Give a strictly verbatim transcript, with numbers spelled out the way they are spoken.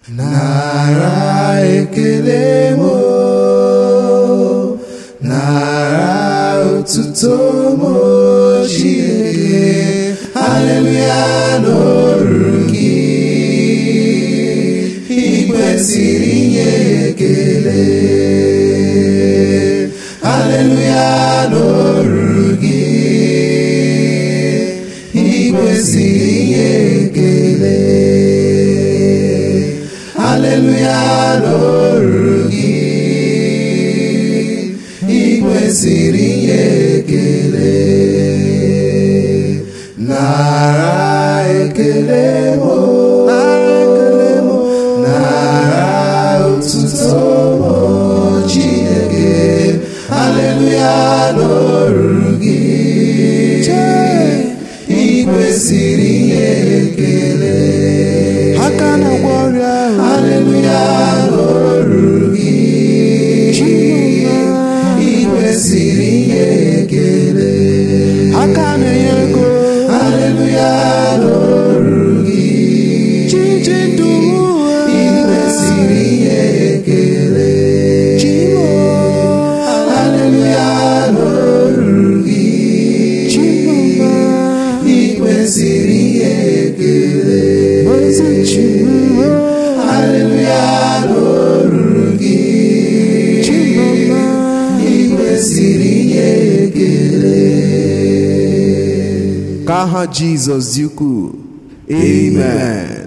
Nara ekele mo, nara otuto mo Chineke, hallelujah n'olu gị, ị kwesịrị inye ekele, hallelujah n'olu gị, ị kwesịrị inye ekele, hallelujah n'olu gị, ị kwesịrị inye ekele. Nara ekele mo, nara otuto mo Chineke, hallelujah n'olu gị, ị kwesịrị inye ekele, hallelujah n'olu gị, ị kwesịrị inye ekele, hallelujah n'olu gị, ị kwesịrị inye ekele, hallelujah n'olu gị, ị kwesịrị inye ekele, hallelujah n'olu gị, ị kwesịrị inye ekele. Ka aha Jizọs dị ukwuu. Amen.